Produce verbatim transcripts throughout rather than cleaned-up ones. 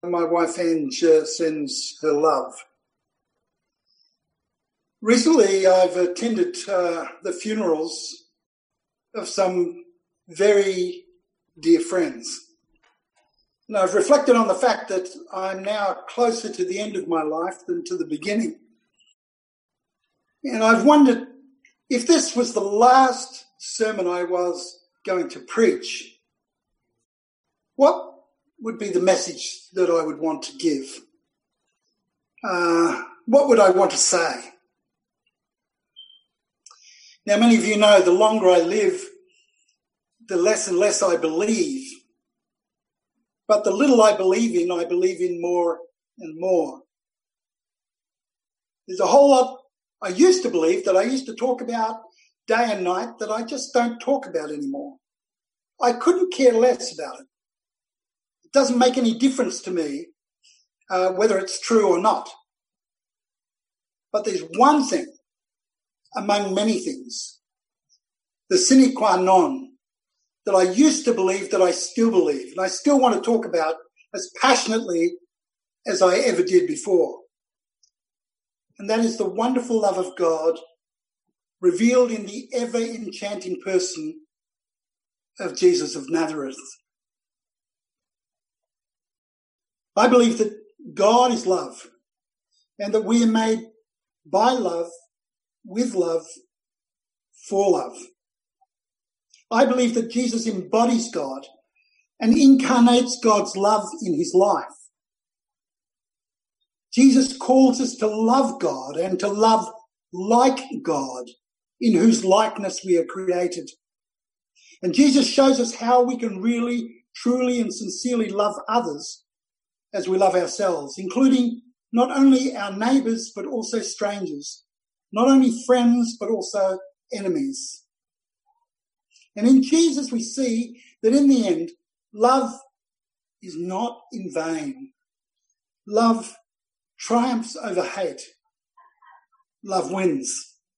My wife Ange uh, sends her love. Recently, I've attended uh, the funerals of some very dear friends. And I've reflected on the fact that I'm now closer to the end of my life than to the beginning. And I've wondered if this was the last sermon I was going to preach, what would be the message that I would want to give? Uh, what would I want to say? Now, many of you know the longer I live, the less and less I believe. But the little I believe in, I believe in more and more. There's a whole lot I used to believe that I used to talk about day and night that I just don't talk about anymore. I couldn't care less about it. It doesn't make any difference to me uh, whether it's true or not. But there's one thing among many things, the sine qua non, that I used to believe that I still believe, and I still want to talk about as passionately as I ever did before. And that is the wonderful love of God revealed in the ever-enchanting person of Jesus of Nazareth. I believe that God is love and that we are made by love, with love, for love. I believe that Jesus embodies God and incarnates God's love in his life. Jesus calls us to love God and to love like God, in whose likeness we are created. And Jesus shows us how we can really, truly and sincerely love others as we love ourselves, including not only our neighbours but also strangers, not only friends but also enemies. And in Jesus we see that in the end, love is not in vain. Love triumphs over hate. Love wins.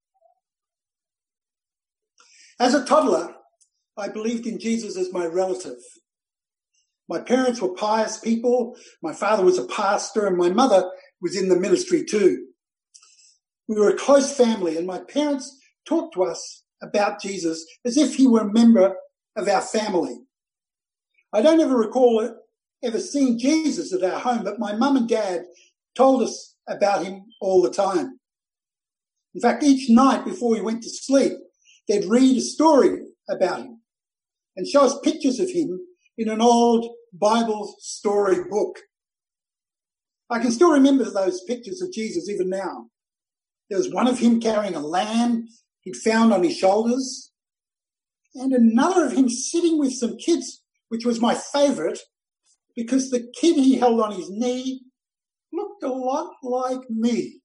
As a toddler, I believed in Jesus as my relative. My parents were pious people, my father was a pastor, and my mother was in the ministry too. We were a close family, and my parents talked to us about Jesus as if he were a member of our family. I don't ever recall ever seeing Jesus at our home, but my mum and dad told us about him all the time. In fact, each night before we went to sleep, they'd read a story about him and show us pictures of him in an old Bible story book. I can still remember those pictures of Jesus even now. There was one of him carrying a lamb he'd found on his shoulders, and another of him sitting with some kids, which was my favourite, because the kid he held on his knee looked a lot like me.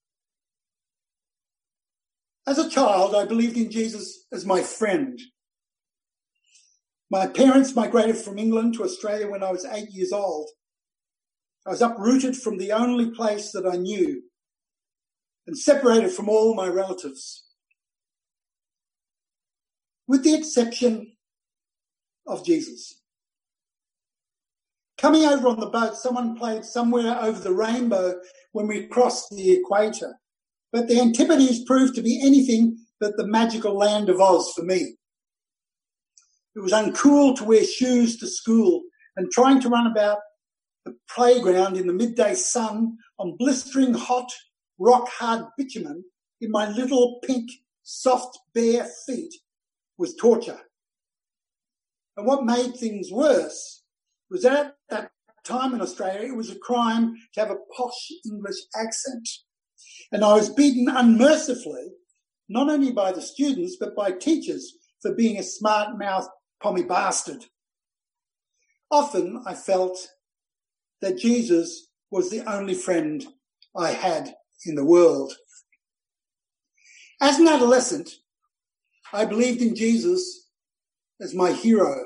As a child, I believed in Jesus as my friend. My parents migrated from England to Australia when I was eight years old. I was uprooted from the only place that I knew and separated from all my relatives, with the exception of Jesus. Coming over on the boat, someone played Somewhere Over the Rainbow when we crossed the equator, but the Antipodes proved to be anything but the magical land of Oz for me. It was uncool to wear shoes to school, and trying to run about the playground in the midday sun on blistering hot, rock-hard bitumen in my little pink, soft, bare feet was torture. And what made things worse was that at that time in Australia, it was a crime to have a posh English accent. And I was beaten unmercifully, not only by the students, but by teachers for being a smart-mouthed pommy bastard. Often I felt that Jesus was the only friend I had in the world. As an adolescent, I believed in Jesus as my hero.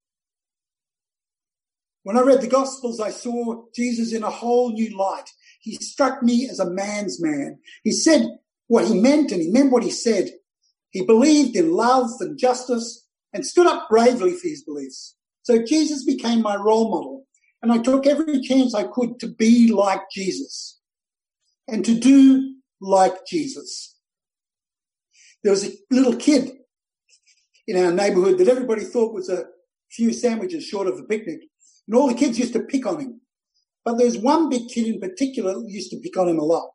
When I read the Gospels, I saw Jesus in a whole new light. He struck me as a man's man. He said what he meant and he meant what he said. He believed in love and justice and stood up bravely for his beliefs. So Jesus became my role model, And I took every chance I could to be like Jesus and to do like Jesus. There was a little kid in our neighbourhood that everybody thought was a few sandwiches short of a picnic. And all the kids used to pick on him. But there was one big kid in particular who used to pick on him a lot.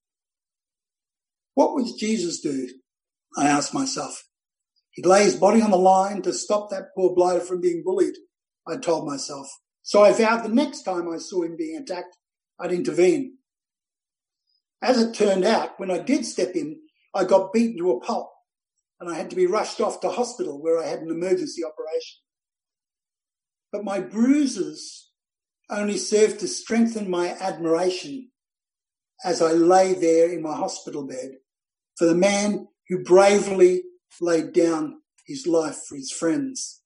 What would Jesus do? I asked myself. He'd lay his body on the line to stop that poor blighter from being bullied, I told myself. So I vowed the next time I saw him being attacked, I'd intervene. As it turned out, when I did step in, I got beaten to a pulp and I had to be rushed off to hospital where I had an emergency operation. But my bruises only served to strengthen my admiration as I lay there in my hospital bed for the man who bravely laid down his life for his friends.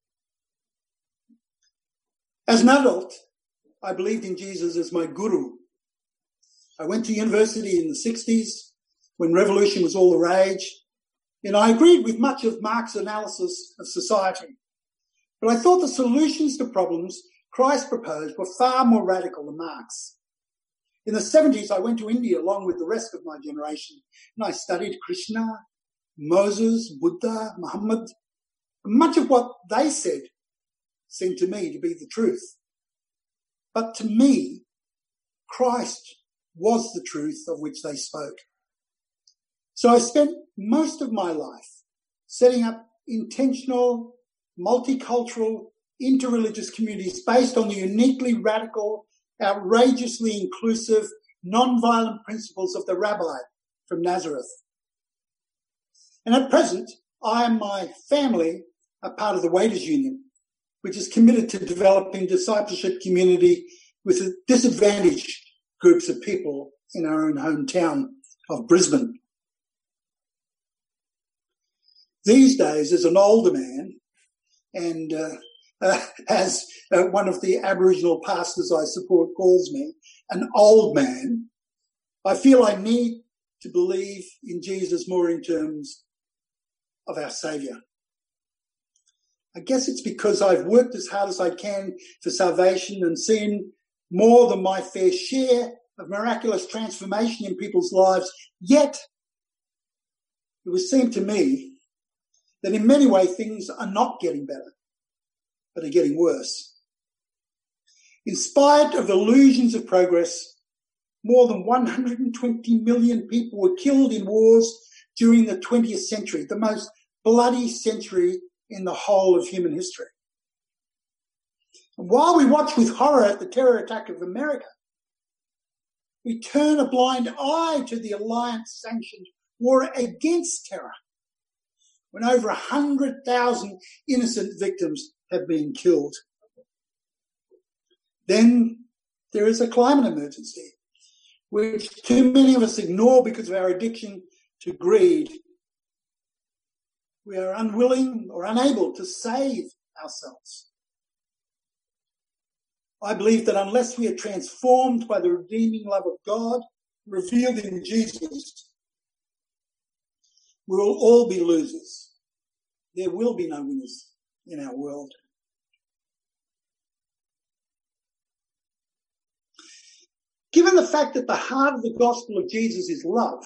As an adult, I believed in Jesus as my guru. I went to university in the sixties when revolution was all the rage, and I agreed with much of Marx's analysis of society. But I thought the solutions to problems Christ proposed were far more radical than Marx. In the seventies, I went to India along with the rest of my generation, and I studied Krishna, Moses, Buddha, Muhammad. Much of what they said seemed to me to be the truth. But to me, Christ was the truth of which they spoke. So I spent most of my life setting up intentional, multicultural, interreligious communities based on the uniquely radical, outrageously inclusive, non-violent principles of the rabbi from Nazareth. And at present, I and my family are part of the Waiters Union, which is committed to developing discipleship community with disadvantaged groups of people in our own hometown of Brisbane. These days, as an older man, and uh, uh, as uh, one of the Aboriginal pastors I support calls me, an old man, I feel I need to believe in Jesus more in terms of our Saviour. I guess it's because I've worked as hard as I can for salvation and seen more than my fair share of miraculous transformation in people's lives. Yet, it would seem to me that in many ways things are not getting better, but are getting worse. In spite of illusions of progress, more than one hundred twenty million people were killed in wars during the twentieth century, the most bloody century in the whole of human history. And while we watch with horror at the terror attack of America, we turn a blind eye to the alliance-sanctioned war against terror, when over one hundred thousand innocent victims have been killed. Then there is a climate emergency, which too many of us ignore because of our addiction to greed. We are unwilling or unable to save ourselves. I believe that unless we are transformed by the redeeming love of God revealed in Jesus, we will all be losers. There will be no winners in our world. Given the fact that the heart of the gospel of Jesus is love,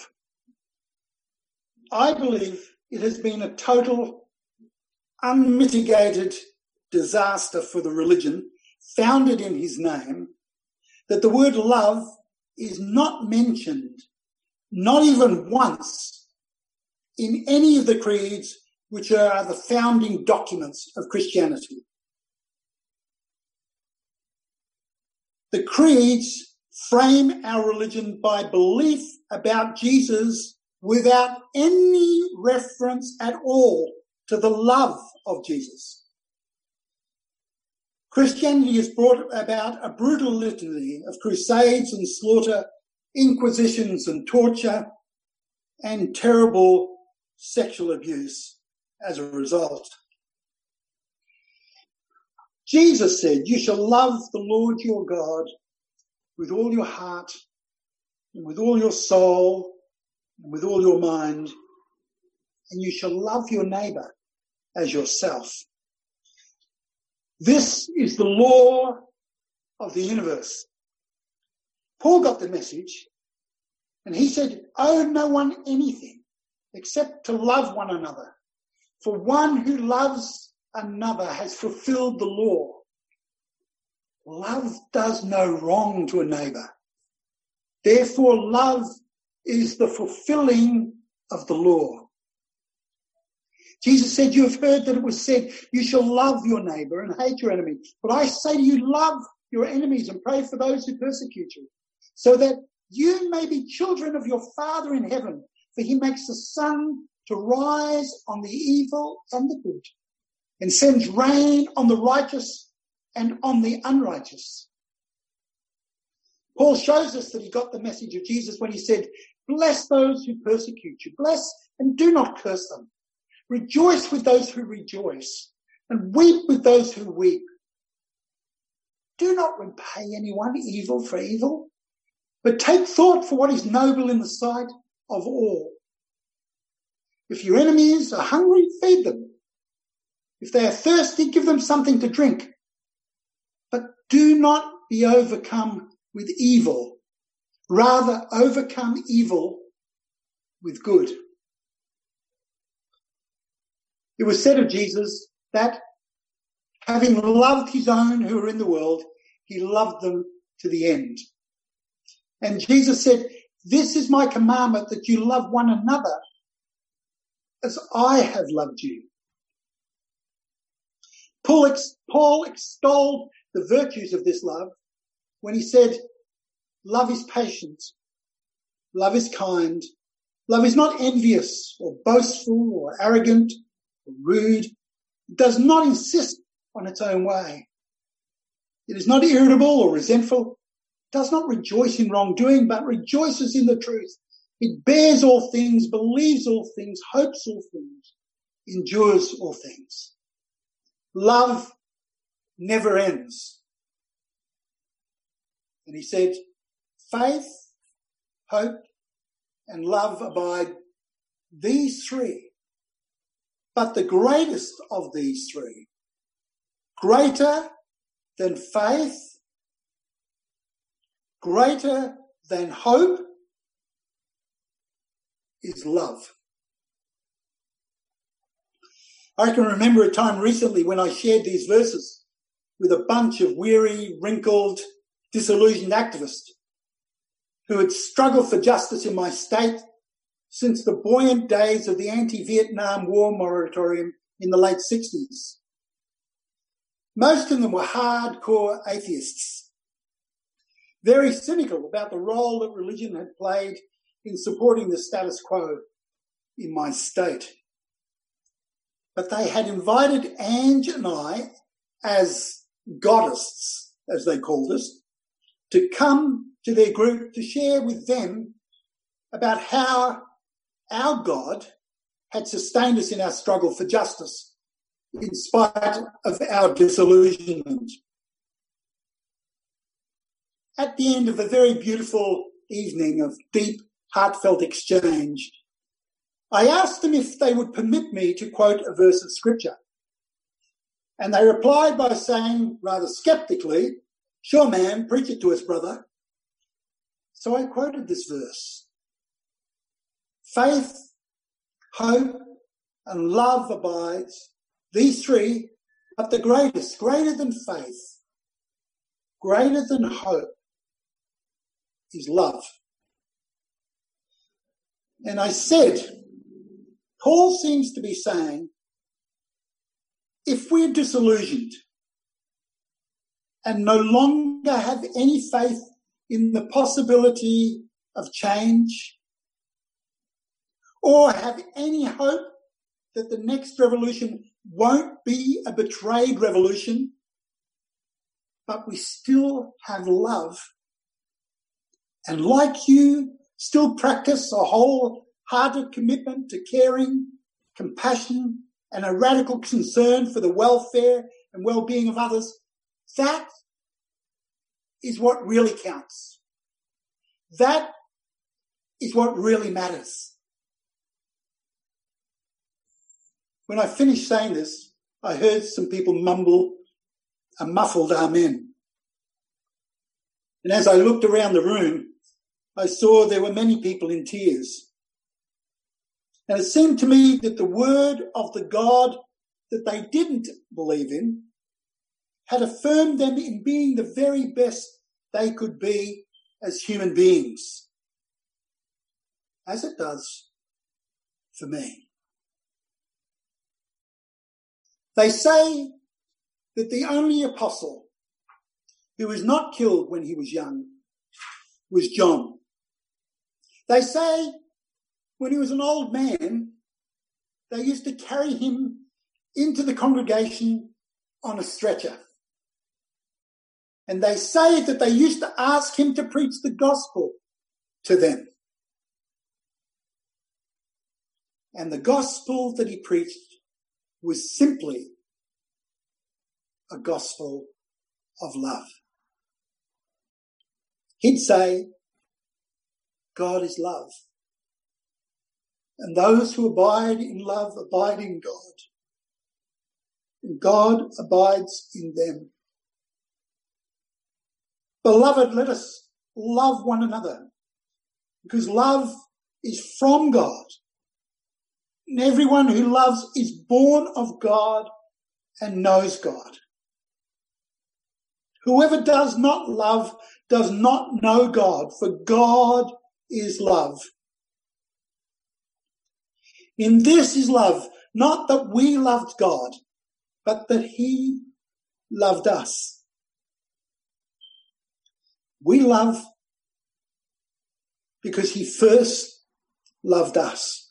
I believe it has been a total, unmitigated disaster for the religion founded in his name that the word love is not mentioned, not even once, in any of the creeds which are the founding documents of Christianity. The creeds frame our religion by belief about Jesus without any reference at all to the love of Jesus. Christianity has brought about a brutal litany of crusades and slaughter, inquisitions and torture, and terrible sexual abuse as a result. Jesus said, "You shall love the Lord your God with all your heart and with all your soul and with all your mind, and you shall love your neighbour as yourself. This is the law of the universe. Paul got the message, and he said, owe no one anything except to love one another. For one who loves another has fulfilled the law. Love does no wrong to a neighbour. Therefore, love is the fulfilling of the law. Jesus said, you have heard that it was said, you shall love your neighbour and hate your enemy. But I say to you, love your enemies and pray for those who persecute you, so that you may be children of your Father in heaven. For he makes the sun to rise on the evil and the good, and sends rain on the righteous and on the unrighteous. Paul shows us that he got the message of Jesus when he said, bless those who persecute you. Bless and do not curse them. Rejoice with those who rejoice, and weep with those who weep. Do not repay anyone evil for evil, but take thought for what is noble in the sight of all. If your enemies are hungry, feed them. If they are thirsty, give them something to drink. But do not be overcome with evil. Rather, overcome evil with good. It was said of Jesus that, having loved his own who were in the world, he loved them to the end. And Jesus said, this is my commandment, that you love one another as I have loved you. Paul, ex- Paul extolled the virtues of this love when he said, love is patient, love is kind, love is not envious or boastful or arrogant or rude. It does not insist on its own way. It is not irritable or resentful. It does not rejoice in wrongdoing, but rejoices in the truth. It bears all things, believes all things, hopes all things, endures all things. Love never ends. And he said, faith, hope, and love abide, these three. But the greatest of these three, greater than faith, greater than hope, is love. I can remember a time recently when I shared these verses with a bunch of weary, wrinkled, disillusioned activists who had struggled for justice in my state since the buoyant days of the anti-Vietnam War moratorium in the late sixties. Most of them were hardcore atheists, very cynical about the role that religion had played in supporting the status quo in my state. But they had invited Ange and I, as goddesses, as they called us, to come to their group to share with them about how our God had sustained us in our struggle for justice in spite of our disillusionment. At the end of a very beautiful evening of deep, heartfelt exchange, I asked them if they would permit me to quote a verse of scripture. And they replied by saying, rather sceptically, sure, man, preach it to us, brother. So I quoted this verse. Faith, hope, and love abides, these three, but the greatest, greater than faith, greater than hope, is love. And I said, Paul seems to be saying, if we're disillusioned and no longer have any faith in the possibility of change, or have any hope that the next revolution won't be a betrayed revolution, but we still have love, and like you, still practice a wholehearted commitment to caring, compassion, and a radical concern for the welfare and well-being of others, that is what really counts. That is what really matters. When I finished saying this, I heard some people mumble a muffled amen. And as I looked around the room, I saw there were many people in tears. And it seemed to me that the word of the God that they didn't believe in had affirmed them in being the very best they could be as human beings, as it does for me. They say that the only apostle who was not killed when he was young was John. They say when he was an old man, they used to carry him into the congregation on a stretcher. And they say that they used to ask him to preach the gospel to them. And the gospel that he preached was simply a gospel of love. He'd say, God is love. And those who abide in love abide in God. And God abides in them. Beloved, let us love one another, because love is from God. And everyone who loves is born of God and knows God. Whoever does not love does not know God, for God is love. In this is love, not that we loved God, but that he loved us. We love because he first loved us.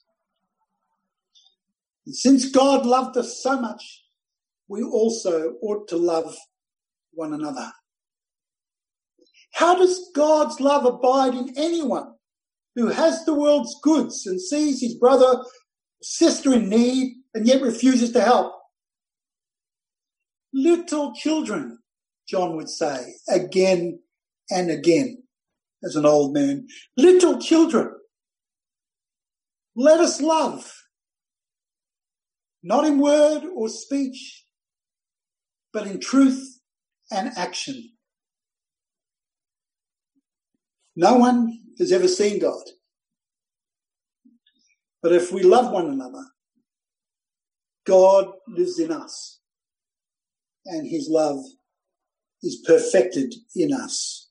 And since God loved us so much, we also ought to love one another. How does God's love abide in anyone who has the world's goods and sees his brother or sister in need and yet refuses to help? Little children, John would say again and again as an old man. Little children, let us love, not in word or speech, but in truth and action. No one has ever seen God. But if we love one another, God lives in us, and his love is perfected in us.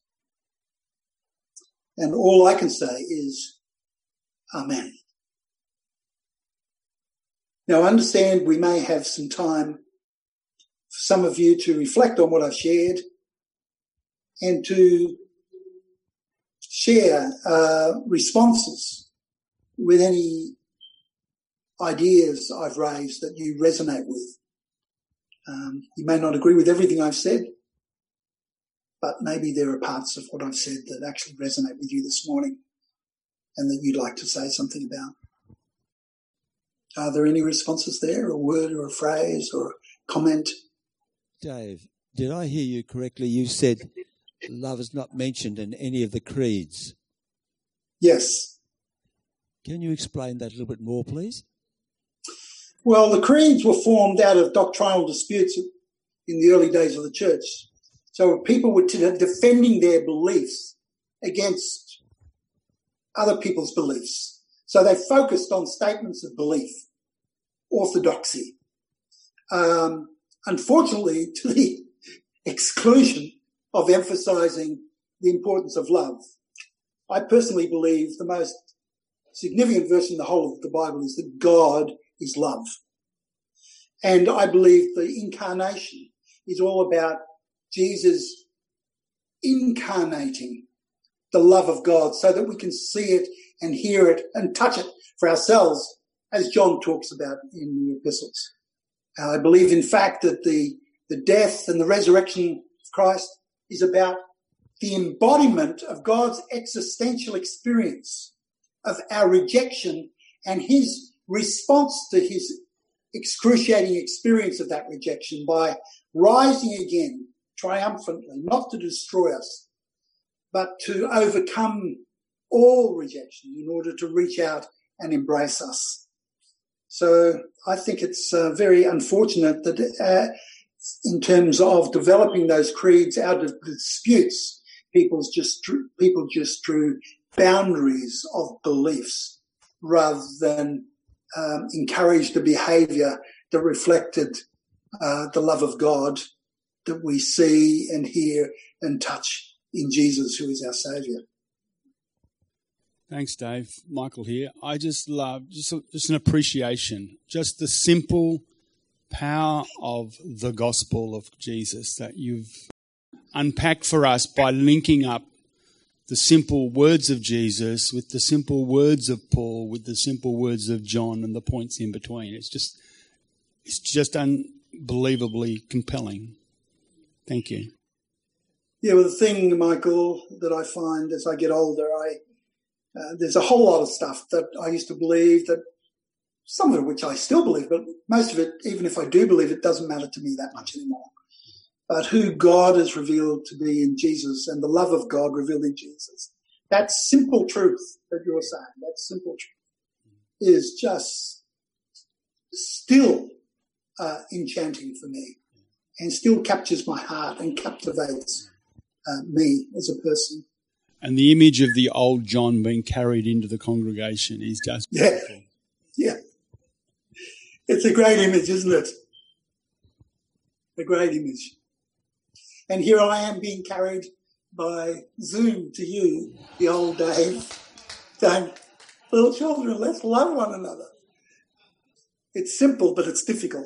And all I can say is, Amen. Now, understand we may have some time for some of you to reflect on what I've shared and to share uh, responses with any ideas I've raised that you resonate with. Um, you may not agree with everything I've said, but maybe there are parts of what I've said that actually resonate with you this morning and that you'd like to say something about. Are there any responses there, a word or a phrase or a comment? Dave, did I hear you correctly? You said love is not mentioned in any of the creeds. Yes. Can you explain that a little bit more, please? Well, the creeds were formed out of doctrinal disputes in the early days of the church. So people were defending their beliefs against other people's beliefs. So they focused on statements of belief, orthodoxy. Um, unfortunately, to the exclusion of emphasizing the importance of love. I personally believe the most significant verse in the whole of the Bible is that God is love. And I believe the incarnation is all about Jesus incarnating the love of God so that we can see it and hear it and touch it for ourselves, as John talks about in the epistles. I believe, in fact, that the, the death and the resurrection of Christ is about the embodiment of God's existential experience of our rejection and his response to his excruciating experience of that rejection by rising again triumphantly, not to destroy us, but to overcome all rejection in order to reach out and embrace us. So I think it's uh, very unfortunate that uh, in terms of developing those creeds out of disputes people's just drew, people just drew boundaries of beliefs rather than um, encouraged a behaviour that reflected uh, the love of God that we see and hear and touch in Jesus, who is our Saviour. Thanks, Dave. Michael here. I just love, just, just an appreciation, just the simple power of the gospel of Jesus that you've unpacked for us by linking up the simple words of Jesus with the simple words of Paul, with the simple words of John and the points in between. It's just, it's just unbelievably compelling. Thank you. Yeah, well, the thing, Michael, that I find as I get older, I uh, there's a whole lot of stuff that I used to believe, that some of which I still believe, but most of it, even if I do believe it, doesn't matter to me that much anymore. But who God is revealed to be in Jesus and the love of God revealed in Jesus, that simple truth that you're saying, that simple truth is just still uh, enchanting for me and still captures my heart and captivates uh, me as a person. And the image of the old John being carried into the congregation is just beautiful. Yeah, yeah. It's a great image, isn't it? A great image. And here I am being carried by Zoom to you, the old Dave, saying, little children, let's love one another. It's simple, but it's difficult.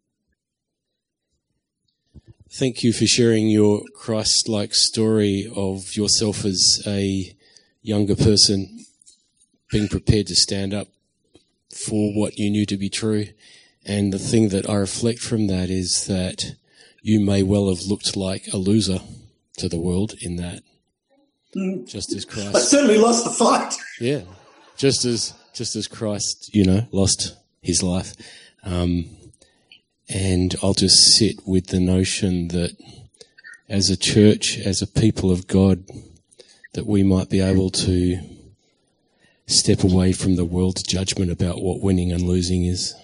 Thank you for sharing your Christ-like story of yourself as a younger person, being prepared to stand up for what you knew to be true. And the thing that I reflect from that is that you may well have looked like a loser to the world in that. Mm. Just as Christ... I certainly lost the fight. Yeah. Just as just as Christ, you know, lost his life. Um, and I'll just sit with the notion that as a church, as a people of God, that we might be able to step away from the world's judgment about what winning and losing is.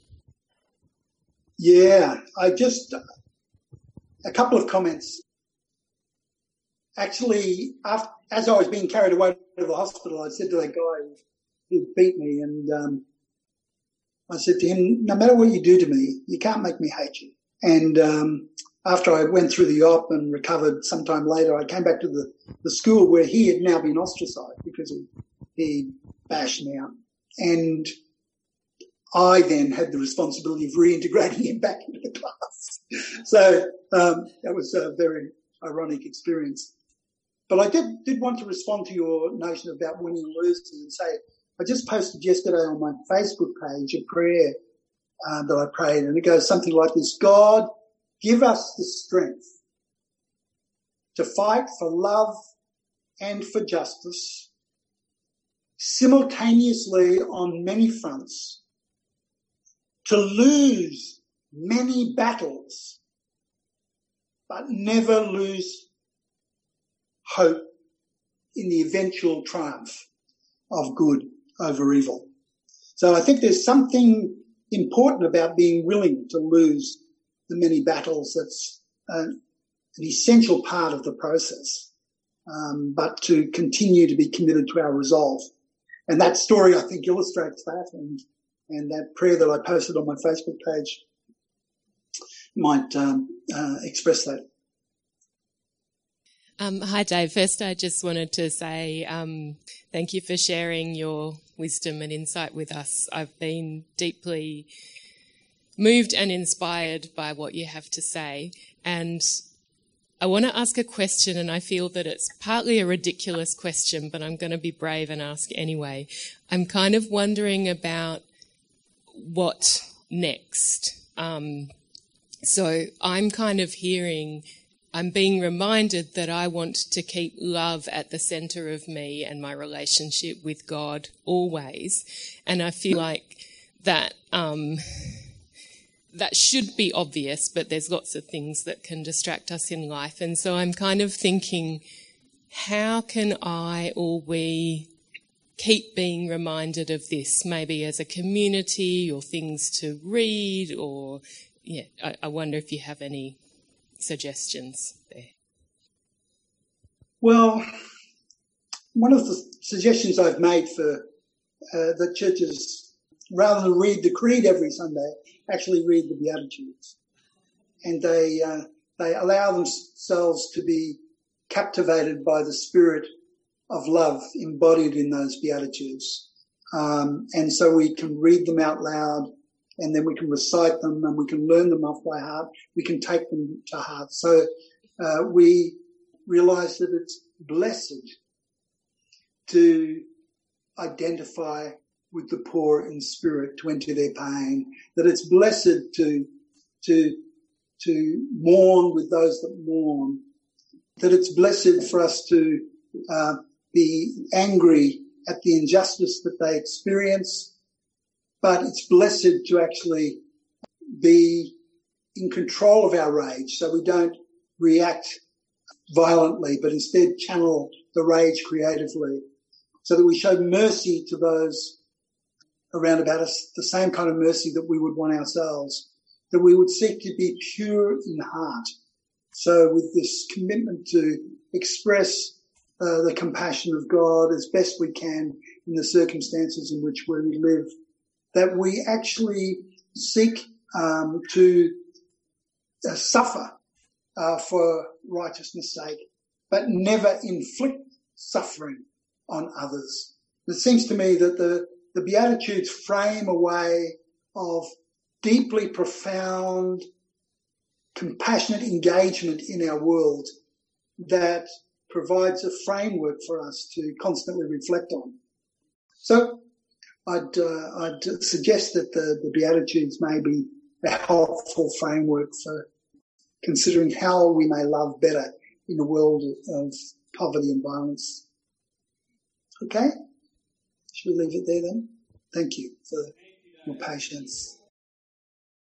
Yeah, I just... A couple of comments. Actually, after, as I was being carried away to the hospital, I said to that guy who beat me, and um, I said to him, no matter what you do to me, you can't make me hate you. And um, after I went through the op and recovered sometime later, I came back to the, the school where he had now been ostracised because he, he bashed me out. And I then had the responsibility of reintegrating him back into the class. So um, that was a very ironic experience. But I did, did want to respond to your notion about winning and losing and say, I just posted yesterday on my Facebook page a prayer uh, that I prayed, and it goes something like this: God, give us the strength to fight for love and for justice simultaneously on many fronts, to lose many battles, but never lose hope in the eventual triumph of good over evil. So I think there's something important about being willing to lose the many battles. That's uh, an essential part of the process, um, but to continue to be committed to our resolve. And that story, I think, illustrates that, and and that prayer that I posted on my Facebook page might um, uh, express that. Um, hi, Dave. First, I just wanted to say um, thank you for sharing your wisdom and insight with us. I've been deeply moved and inspired by what you have to say. And I want to ask a question, and I feel that it's partly a ridiculous question, but I'm going to be brave and ask anyway. I'm kind of wondering about what next. Um, so I'm kind of hearing... I'm being reminded that I want to keep love at the centre of me and my relationship with God always. And I feel like that um, that should be obvious, but there's lots of things that can distract us in life. And so I'm kind of thinking, how can I or we keep being reminded of this, maybe as a community, or things to read, or, yeah, I, I wonder if you have any suggestions there. Well, one of the suggestions I've made for uh, the churches, rather than read the Creed every Sunday, actually read the Beatitudes. And they uh, they allow themselves to be captivated by the spirit of love embodied in those Beatitudes. Um, and so we can read them out loud, and then we can recite them, and we can learn them off by heart. We can take them to heart. So uh, we realize that it's blessed to identify with the poor in spirit, to enter their pain, that it's blessed to to to mourn with those that mourn, that it's blessed for us to uh, be angry at the injustice that they experience, but it's blessed to actually be in control of our rage, so we don't react violently, but instead channel the rage creatively, so that we show mercy to those around about us, the same kind of mercy that we would want ourselves, that we would seek to be pure in heart. So with this commitment to express uh, the compassion of God as best we can in the circumstances in which we live, that we actually seek um, to uh, suffer uh, for righteousness' sake, but never inflict suffering on others. It seems to me that the, the Beatitudes frame a way of deeply profound, compassionate engagement in our world that provides a framework for us to constantly reflect on. So I'd, uh, I'd suggest that the, the Beatitudes may be a helpful framework for considering how we may love better in a world of poverty and violence. Okay? Should we leave it there then? Thank you for your patience.